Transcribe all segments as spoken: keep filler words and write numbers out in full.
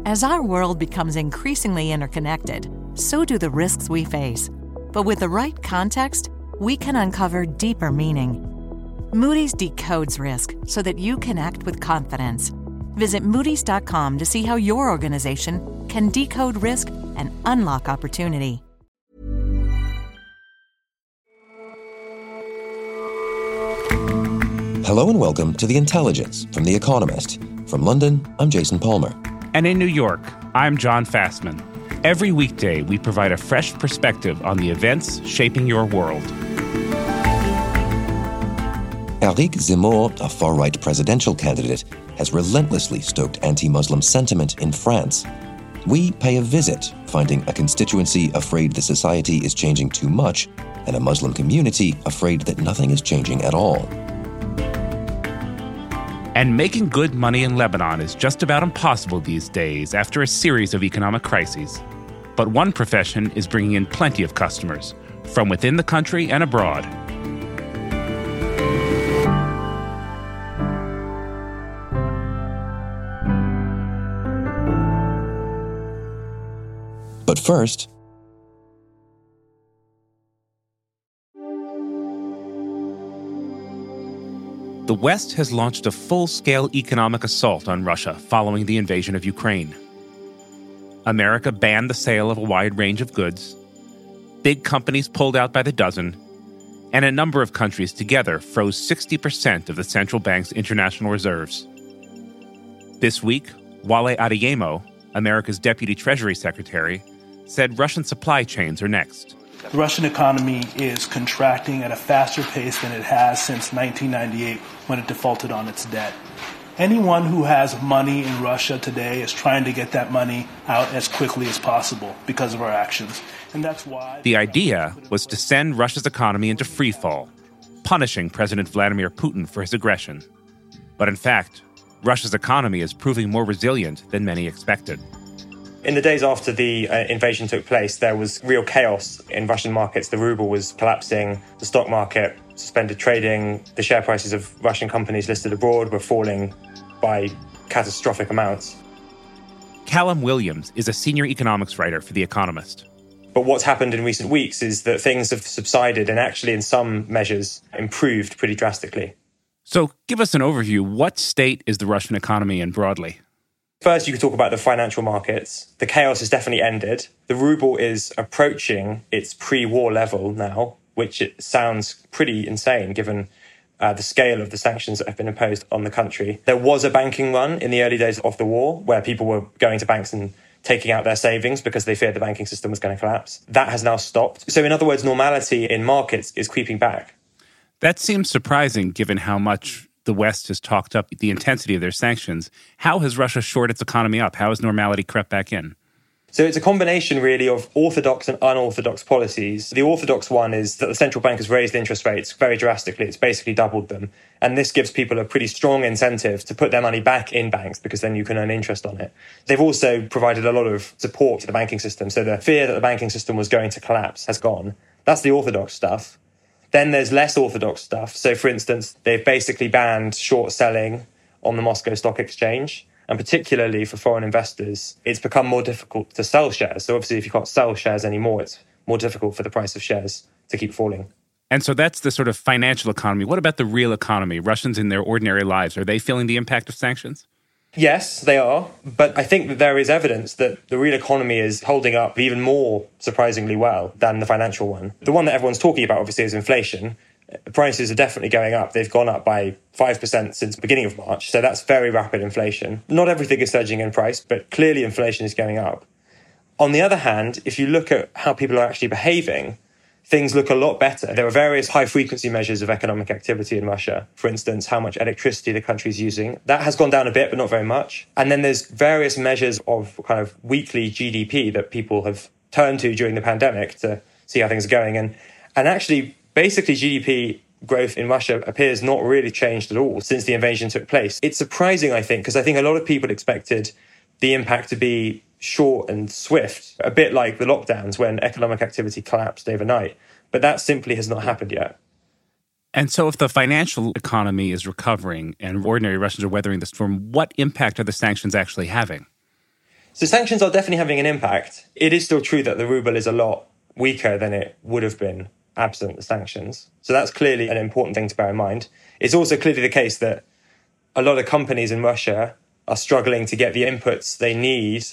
As our world becomes increasingly interconnected, so do the risks we face. But with the right context, we can uncover deeper meaning. Moody's decodes risk so that you can act with confidence. Visit Moody's dot com to see how your organization can decode risk and unlock opportunity. Hello and welcome to The Intelligence from The Economist. From London, I'm Jason Palmer. And in New York, I'm John Fassman. Every weekday, we provide a fresh perspective on the events shaping your world. Eric Zemmour, a far-right presidential candidate, has relentlessly stoked anti-Muslim sentiment in France. We pay a visit, finding a constituency afraid the society is changing too much, and a Muslim community afraid that nothing is changing at all. And making good money in Lebanon is just about impossible these days after a series of economic crises. But one profession is bringing in plenty of customers, from within the country and abroad. But first, the West has launched a full-scale economic assault on Russia following the invasion of Ukraine. America banned the sale of a wide range of goods, big companies pulled out by the dozen, and a number of countries together froze sixty percent of the central bank's international reserves. This week, Wale Adeyemo, America's Deputy Treasury Secretary, said Russian supply chains are next. The Russian economy is contracting at a faster pace than it has since nineteen ninety-eight, when it defaulted on its debt. Anyone who has money in Russia today is trying to get that money out as quickly as possible because of our actions. And that's why... The idea was to send Russia's economy into freefall, punishing President Vladimir Putin for his aggression. But in fact, Russia's economy is proving more resilient than many expected. In the days after the uh, invasion took place, there was real chaos in Russian markets. The ruble was collapsing, the stock market suspended trading, the share prices of Russian companies listed abroad were falling by catastrophic amounts. Callum Williams is a senior economics writer for The Economist. But what's happened in recent weeks is that things have subsided and actually in some measures improved pretty drastically. So give us an overview. What state is the Russian economy in broadly? First, you could talk about the financial markets. The chaos has definitely ended. The ruble is approaching its pre-war level now, which it sounds pretty insane given uh, the scale of the sanctions that have been imposed on the country. There was a banking run in the early days of the war where people were going to banks and taking out their savings because they feared the banking system was going to collapse. That has now stopped. So in other words, normality in markets is creeping back. That seems surprising given how much the West has talked up the intensity of their sanctions. How has Russia shored its economy up? How has normality crept back in? So it's a combination, really, of orthodox and unorthodox policies. The orthodox one is that the central bank has raised interest rates very drastically. It's basically doubled them. And this gives people a pretty strong incentive to put their money back in banks because then you can earn interest on it. They've also provided a lot of support to the banking system. So the fear that the banking system was going to collapse has gone. That's the orthodox stuff. Then there's less orthodox stuff. So, for instance, they've basically banned short selling on the Moscow Stock Exchange. And particularly for foreign investors, it's become more difficult to sell shares. So obviously, if you can't sell shares anymore, it's more difficult for the price of shares to keep falling. And so that's the sort of financial economy. What about the real economy? Russians in their ordinary lives, are they feeling the impact of sanctions? Yes, they are. But I think that there is evidence that the real economy is holding up even more surprisingly well than the financial one. The one that everyone's talking about, obviously, is inflation. Prices are definitely going up. They've gone up by five percent since the beginning of March. So that's very rapid inflation. Not everything is surging in price, but clearly inflation is going up. On the other hand, if you look at how people are actually behaving, things look a lot better. There are various high-frequency measures of economic activity in Russia. For instance, how much electricity the country is using. That has gone down a bit, but not very much. And then there's various measures of kind of weekly G D P that people have turned to during the pandemic to see how things are going. And, and actually, basically, G D P growth in Russia appears not really changed at all since the invasion took place. It's surprising, I think, because I think a lot of people expected the impact to be short and swift, a bit like the lockdowns when economic activity collapsed overnight. But that simply has not happened yet. And so if the financial economy is recovering and ordinary Russians are weathering the storm, what impact are the sanctions actually having? So sanctions are definitely having an impact. It is still true that the ruble is a lot weaker than it would have been absent the sanctions. So that's clearly an important thing to bear in mind. It's also clearly the case that a lot of companies in Russia are struggling to get the inputs they need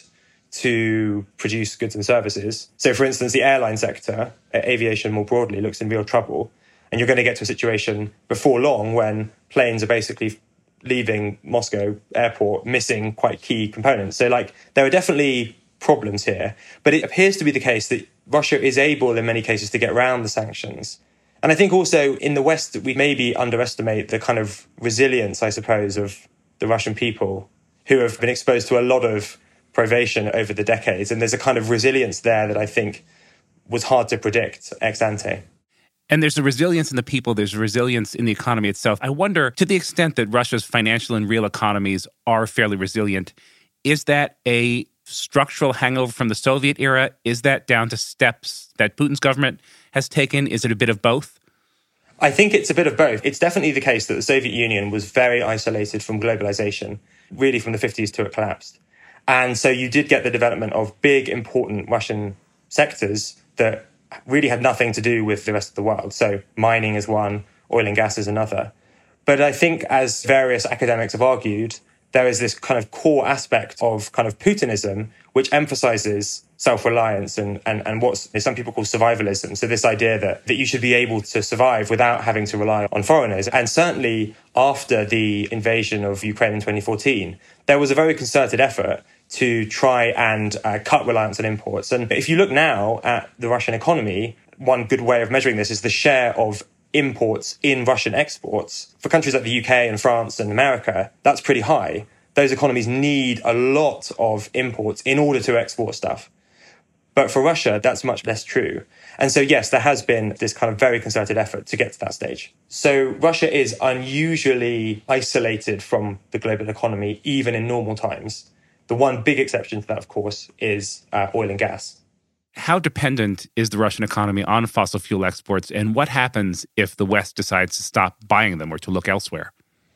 to produce goods and services. So, for instance, the airline sector, aviation more broadly, looks in real trouble. And you're going to get to a situation before long when planes are basically leaving Moscow airport missing quite key components. So, like, there are definitely problems here. But it appears to be the case that Russia is able, in many cases, to get around the sanctions. And I think also in the West, we maybe underestimate the kind of resilience, I suppose, of the Russian people who have been exposed to a lot of privation over the decades. And there's a kind of resilience there that I think was hard to predict ex ante. And there's a resilience in the people, there's a resilience in the economy itself. I wonder, to the extent that Russia's financial and real economies are fairly resilient, is that a structural hangover from the Soviet era? Is that down to steps that Putin's government has taken? Is it a bit of both? I think it's a bit of both. It's definitely the case that the Soviet Union was very isolated from globalization, really from the fifties till it collapsed. And so you did get the development of big, important Russian sectors that really had nothing to do with the rest of the world. So mining is one, oil and gas is another. But I think, as various academics have argued, there is this kind of core aspect of kind of Putinism, which emphasizes self-reliance and, and, and what some people call survivalism. So this idea that, that you should be able to survive without having to rely on foreigners. And certainly after the invasion of Ukraine in twenty fourteen, there was a very concerted effort to try and uh, cut reliance on imports. And if you look now at the Russian economy, one good way of measuring this is the share of imports in Russian exports. For countries like the U K and France and America, that's pretty high. Those economies need a lot of imports in order to export stuff. But for Russia, that's much less true. And so, yes, there has been this kind of very concerted effort to get to that stage. So Russia is unusually isolated from the global economy, even in normal times. The one big exception to that, of course, is uh, oil and gas. How dependent is the Russian economy on fossil fuel exports, and what happens if the West decides to stop buying them or to look elsewhere?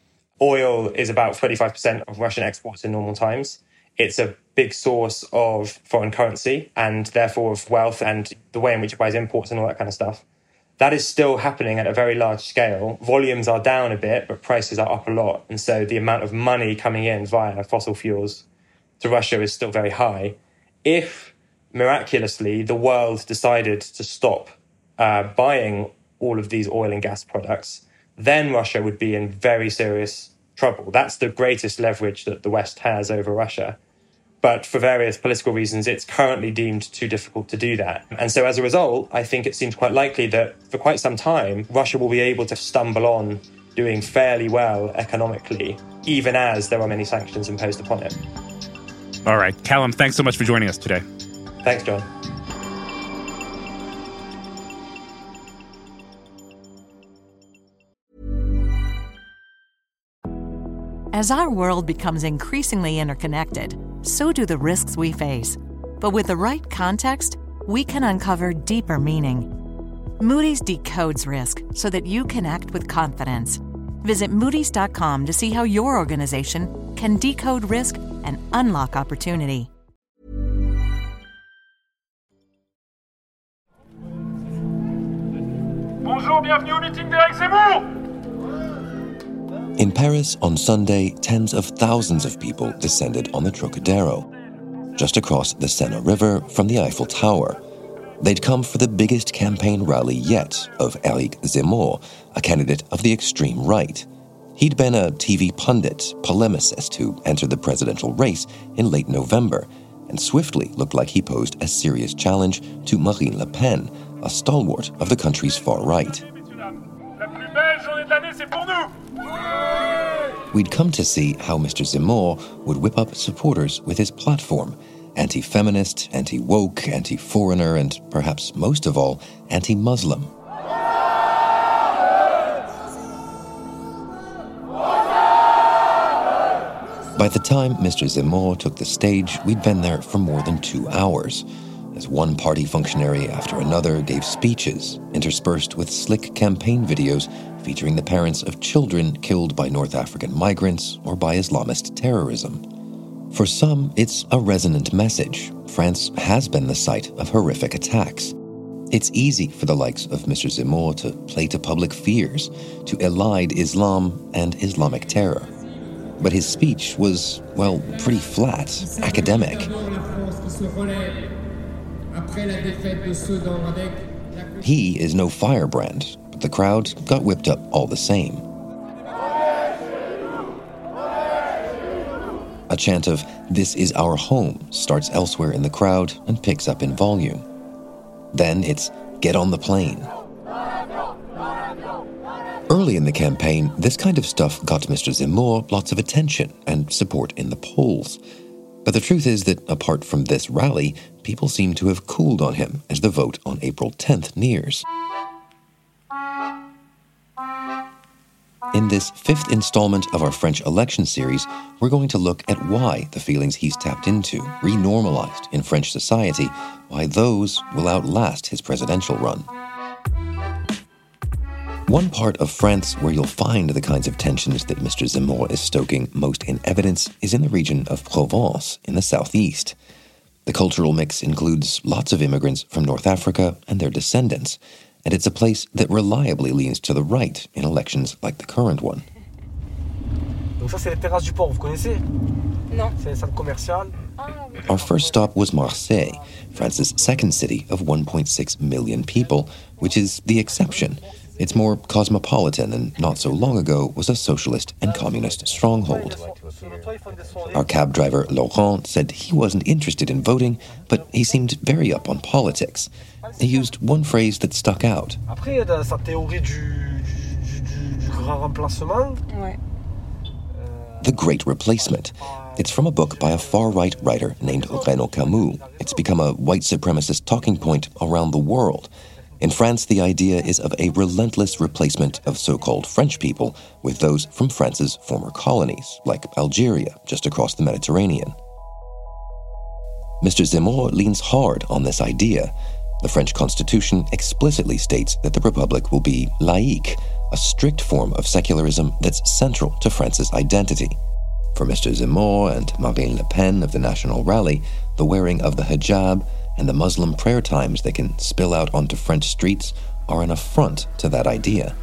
Oil is about thirty-five percent of Russian exports in normal times. It's a big source of foreign currency and therefore of wealth and the way in which it buys imports and all that kind of stuff. That is still happening at a very large scale. Volumes are down a bit, but prices are up a lot. And so the amount of money coming in via fossil fuels to Russia is still very high. If miraculously the world decided to stop uh, buying all of these oil and gas products, then Russia would be in very serious trouble. That's the greatest leverage that the West has over Russia. But for various political reasons, it's currently deemed too difficult to do that. And so as a result, I think it seems quite likely that for quite some time, Russia will be able to stumble on doing fairly well economically, even as there are many sanctions imposed upon it. All right. Callum, thanks so much for joining us today. Thanks, John. As our world becomes increasingly interconnected, so do the risks we face. But with the right context, we can uncover deeper meaning. Moody's decodes risk so that you can act with confidence. Visit Moody's dot com to see how your organization can decode risk and unlock opportunity. Bonjour, bienvenue au meeting d'Éric Zemmour! In Paris on Sunday, tens of thousands of people descended on the Trocadero, just across the Sena River from the Eiffel Tower. They'd come for the biggest campaign rally yet of Éric Zemmour, a candidate of the extreme right. He'd been a T V pundit, polemicist who entered the presidential race in late November and swiftly looked like he posed a serious challenge to Marine Le Pen, a stalwart of the country's far right. We'd come to see how Mister Zemmour would whip up supporters with his platform: anti-feminist, anti-woke, anti-foreigner, and perhaps most of all, anti-Muslim. By the time Mister Zemmour took the stage, we'd been there for more than two hours, as one party functionary after another gave speeches, interspersed with slick campaign videos featuring the parents of children killed by North African migrants or by Islamist terrorism. For some, it's a resonant message. France has been the site of horrific attacks. It's easy for the likes of Mister Zemmour to play to public fears, to elide Islam and Islamic terror. But his speech was, well, pretty flat, academic. He is no firebrand, but the crowd got whipped up all the same. A chant of "This is our home" starts elsewhere in the crowd and picks up in volume. Then it's "Get on the plane." Early in the campaign, this kind of stuff got Mister Zemmour lots of attention and support in the polls. But the truth is that apart from this rally, people seem to have cooled on him as the vote on April tenth nears. In this fifth installment of our French election series, we're going to look at why the feelings he's tapped into, renormalized in French society, why those will outlast his presidential run. One part of France where you'll find the kinds of tensions that Mister Zemmour is stoking most in evidence is in the region of Provence in the southeast. The cultural mix includes lots of immigrants from North Africa and their descendants, and it's a place that reliably leans to the right in elections like the current one. Donc ça c'est les terrasses du port, vous connaissez? Non. C'est les salles commerciales. Our first stop was Marseille, France's second city of one point six million people, which is the exception. It's more cosmopolitan and not so long ago was a socialist and communist stronghold. Our cab driver, Laurent, said he wasn't interested in voting, but he seemed very up on politics. He used one phrase that stuck out. Après, il y a sa théorie du, du, du, du grand remplacement. Ouais. The Great Replacement. It's from a book by a far-right writer named Renaud Camus. It's become a white supremacist talking point around the world. In France, the idea is of a relentless replacement of so-called French people with those from France's former colonies, like Algeria, just across the Mediterranean. Mister Zemmour leans hard on this idea. The French constitution explicitly states that the republic will be laïque, a strict form of secularism that's central to France's identity. For Mister Zemmour and Marine Le Pen of the National Rally, the wearing of the hijab and the Muslim prayer times that can spill out onto French streets are an affront to that idea.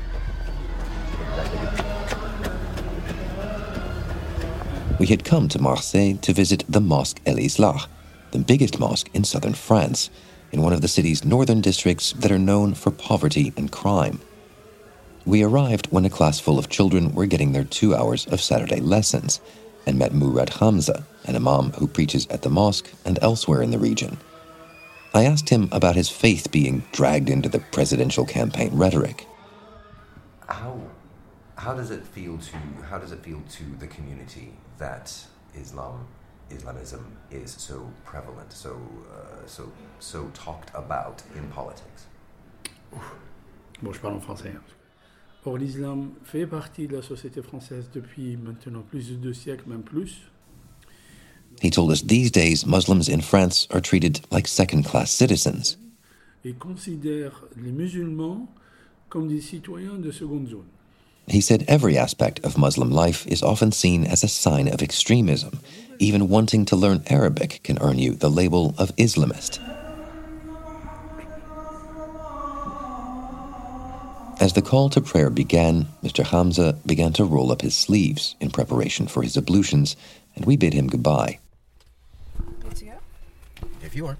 We had come to Marseille to visit the Mosque El Islah, the biggest mosque in southern France, in one of the city's northern districts that are known for poverty and crime. We arrived when a class full of children were getting their two hours of Saturday lessons, and met Mourad Hamza, an imam who preaches at the mosque and elsewhere in the region. I asked him about his faith being dragged into the presidential campaign rhetoric. How, how does it feel to how does it feel to the community that Islam, Islamism is so prevalent, so uh, so so talked about in politics? Bon, je parle en français. Or, l'islam fait partie de la société française depuis maintenant plus de deux siècles, même plus. He told us these days Muslims in France are treated like second-class citizens. Et considère les musulmans comme des citoyens de seconde zone. He said every aspect of Muslim life is often seen as a sign of extremism. Even wanting to learn Arabic can earn you the label of Islamist. As the call to prayer began, Mister Hamza began to roll up his sleeves in preparation for his ablutions, and we bid him goodbye. Good to go? If you are.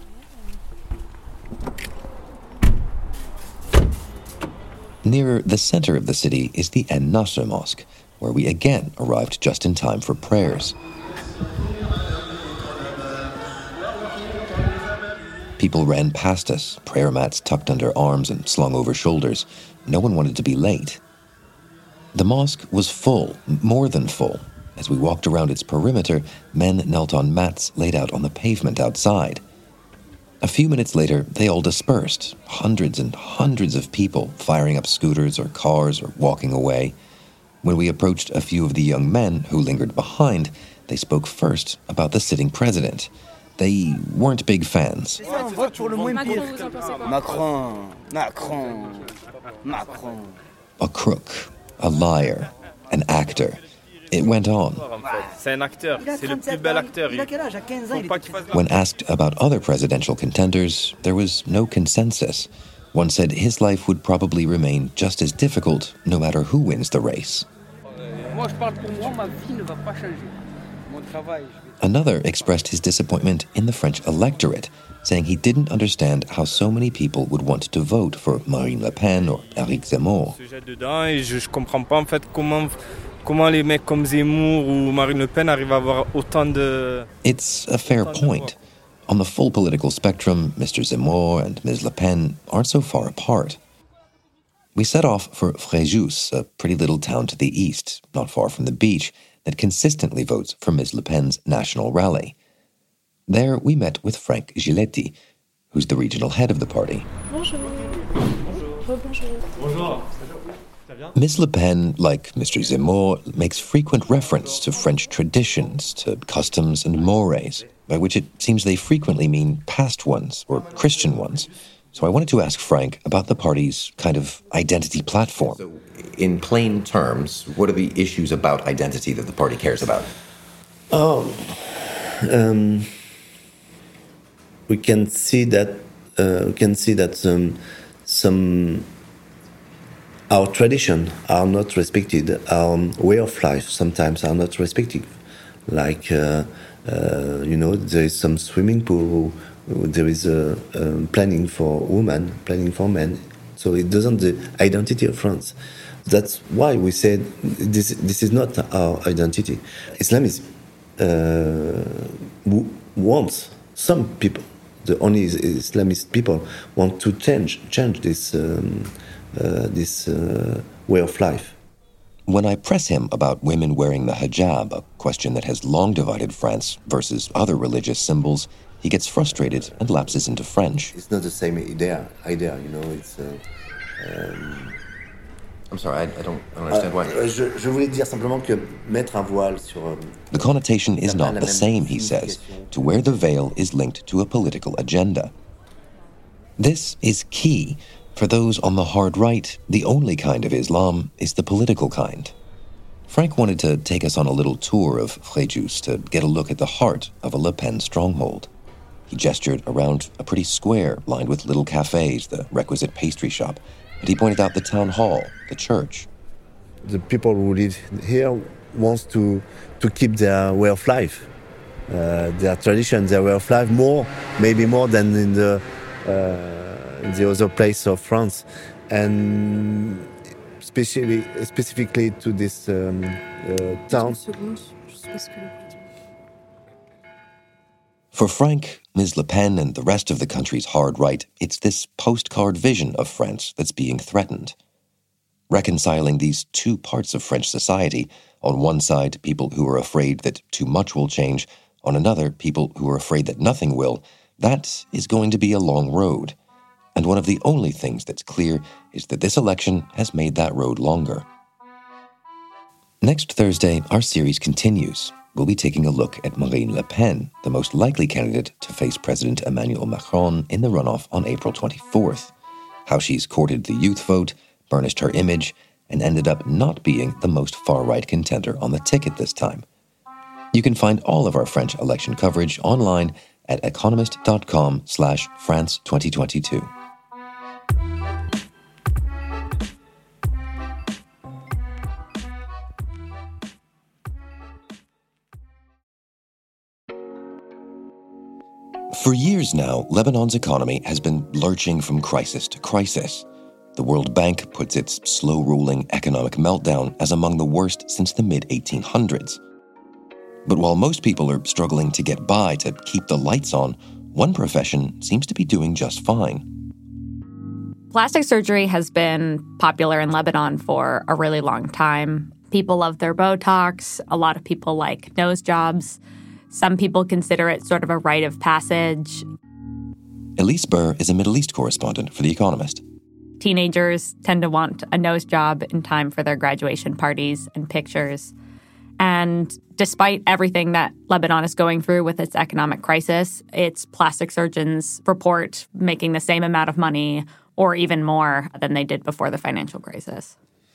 Nearer the center of the city is the En Nasr Mosque, where we again arrived just in time for prayers. People ran past us, prayer mats tucked under arms and slung over shoulders. No one wanted to be late. The mosque was full, more than full. As we walked around its perimeter, men knelt on mats laid out on the pavement outside. A few minutes later, they all dispersed, hundreds and hundreds of people firing up scooters or cars or walking away. When we approached a few of the young men who lingered behind, they spoke first about the sitting president. They weren't big fans. Macron, Macron, Macron. A crook, a liar, an actor. It went on. When asked about other presidential contenders, there was no consensus. One said his life would probably remain just as difficult no matter who wins the race. Another expressed his disappointment in the French electorate, saying he didn't understand how so many people would want to vote for Marine Le Pen or Éric Zemmour. It's a fair point. On the full political spectrum, Mister Zemmour and Miz Le Pen aren't so far apart. We set off for Fréjus, a pretty little town to the east, not far from the beach, that consistently votes for Miz Le Pen's national rally. There we met with Franck Giletti, who's the regional head of the party. Bonjour. Bonjour. Bonjour. Miz Le Pen, like Mister Zemmour, makes frequent reference to French traditions, to customs and mores, by which it seems they frequently mean past ones or Christian ones. So I wanted to ask Frank about the party's kind of identity platform. So, in plain terms, what are the issues about identity that the party cares about? Oh, um, we can see that uh, we can see that um, some our tradition are not respected. Our way of life sometimes are not respected. Like uh, uh, you know, there is some swimming pool. There is a, a planning for women, planning for men. So it doesn't the identity of France. That's why we said this. This is not our identity. Islam is uh, wants some people. The only Islamist people want to change change this um, uh, this uh, way of life. When I press him about women wearing the hijab, a question that has long divided France versus other religious symbols, he gets frustrated and lapses into French. It's not the same idea. Idea, you know. It's. Uh, um, I'm sorry, I, I don't I don't understand why. Uh, je, je voulais dire simplement que mettre un voile sur. Uh, the connotation is not the same, he says. To wear the veil is linked to a political agenda. This is key. For those on the hard right, the only kind of Islam is the political kind. Frank wanted to take us on a little tour of Fréjus to get a look at the heart of a Le Pen stronghold. He gestured around a pretty square lined with little cafes, the requisite pastry shop, and he pointed out the town hall, the church. The people who live here want to, to keep their way of life, uh, their tradition, their way of life, more, maybe more than in the... Uh, in the other place of France, and specifically, specifically to this um, uh, town. For Frank, Miz Le Pen and the rest of the country's hard right, it's this postcard vision of France that's being threatened. Reconciling these two parts of French society, on one side, people who are afraid that too much will change, on another, people who are afraid that nothing will, that is going to be a long road. And one of the only things that's clear is that this election has made that road longer. Next Thursday, our series continues. We'll be taking a look at Marine Le Pen, the most likely candidate to face President Emmanuel Macron in the runoff on April twenty-fourth. How she's courted the youth vote, burnished her image, and ended up not being the most far-right contender on the ticket this time. You can find all of our French election coverage online at economist.com slash France 2022. For years now, Lebanon's economy has been lurching from crisis to crisis. The World Bank puts its slow-rolling economic meltdown as among the worst since the mid eighteen hundreds. But while most people are struggling to get by to keep the lights on, one profession seems to be doing just fine. Plastic surgery has been popular in Lebanon for a really long time. People love their Botox. A lot of people like nose jobs. Some people consider it sort of a rite of passage. Elise Burr is a Middle East correspondent for The Economist. Teenagers tend to want a nose job in time for their graduation parties and pictures. And despite everything that Lebanon is going through with its economic crisis, its plastic surgeons report making the same amount of money or even more than they did before the financial crisis.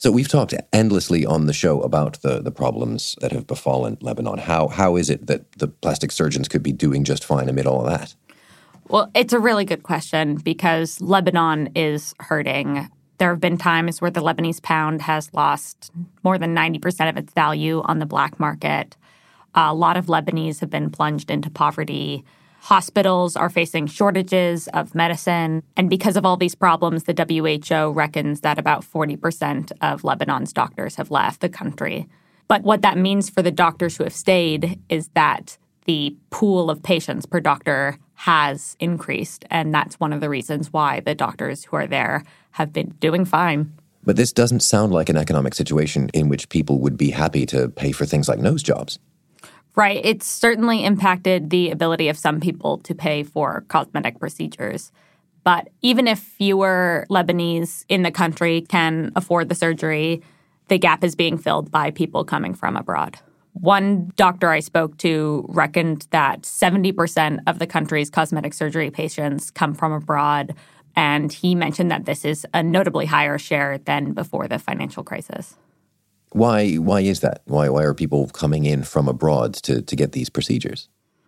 So we've talked endlessly on the show about the, the problems that have befallen Lebanon. How How is it that the plastic surgeons could be doing just fine amid all of that? Well, it's a really good question because Lebanon is hurting. There have been times where the Lebanese pound has lost more than ninety percent of its value on the black market. A lot of Lebanese have been plunged into poverty. Hospitals are facing shortages of medicine. And because of all these problems, the W H O reckons that about forty percent of Lebanon's doctors have left the country. But what that means for the doctors who have stayed is that the pool of patients per doctor has increased. And that's one of the reasons why the doctors who are there have been doing fine. But this doesn't sound like an economic situation in which people would be happy to pay for things like nose jobs. Right. It's certainly impacted the ability of some people to pay for cosmetic procedures. But even if fewer Lebanese in the country can afford the surgery, the gap is being filled by people coming from abroad. One doctor I spoke to reckoned that seventy percent of the country's cosmetic surgery patients come from abroad, and he mentioned that this is a notably higher share than before the financial crisis. Why Why is that? Why Why are people coming in from abroad to, to get these procedures?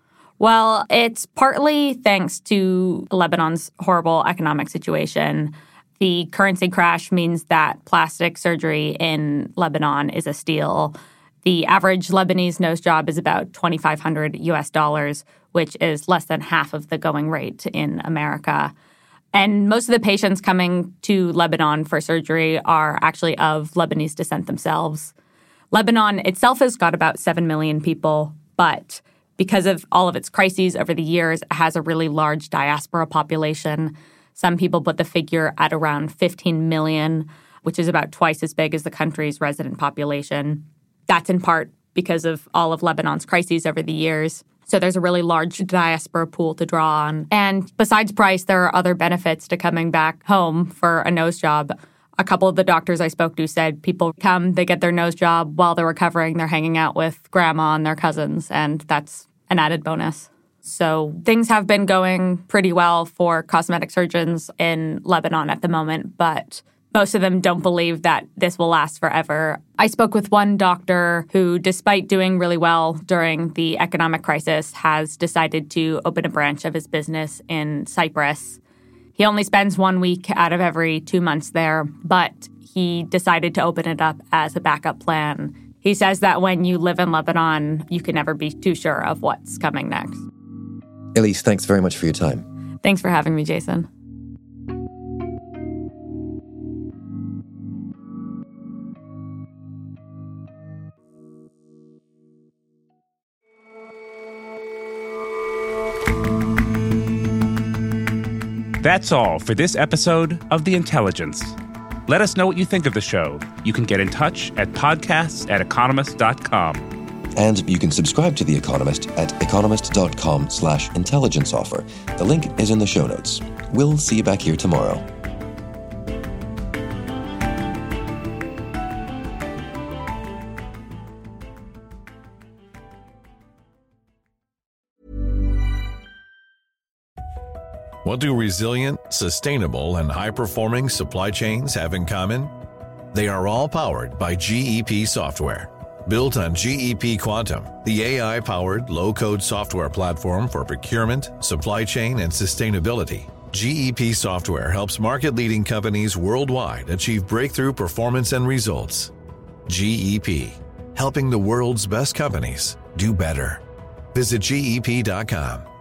Well, it's partly thanks to Lebanon's horrible economic situation. The currency crash means that plastic surgery in Lebanon is a steal. The average Lebanese nose job is about twenty-five hundred U S dollars, which is less than half of the going rate in America. And most of the patients coming to Lebanon for surgery are actually of Lebanese descent themselves. Lebanon itself has got about seven million people, but because of all of its crises over the years, it has a really large diaspora population. Some people put the figure at around fifteen million, which is about twice as big as the country's resident population. That's in part because of all of Lebanon's crises over the years. So there's a really large diaspora pool to draw on. And besides price, there are other benefits to coming back home for a nose job. A couple of the doctors I spoke to said people come, they get their nose job. While they're recovering, they're hanging out with grandma and their cousins, and that's an added bonus. So things have been going pretty well for cosmetic surgeons in Lebanon at the moment, but most of them don't believe that this will last forever. I spoke with one doctor who, despite doing really well during the economic crisis, has decided to open a branch of his business in Cyprus. He only spends one week out of every two months there, but he decided to open it up as a backup plan. He says that when you live in Lebanon, you can never be too sure of what's coming next. Elise, thanks very much for your time. Thanks for having me, Jason. That's all for this episode of The Intelligence. Let us know what you think of the show. You can get in touch at podcasts at economist dot com. And you can subscribe to The Economist at economist.com slash intelligence offer. The link is in the show notes. We'll see you back here tomorrow. What do resilient, sustainable, and high-performing supply chains have in common? They are all powered by G E P software. Built on G E P Quantum, the A I-powered low-code software platform for procurement, supply chain, and sustainability, G E P software helps market-leading companies worldwide achieve breakthrough performance and results. G E P, helping the world's best companies do better. Visit G E P dot com.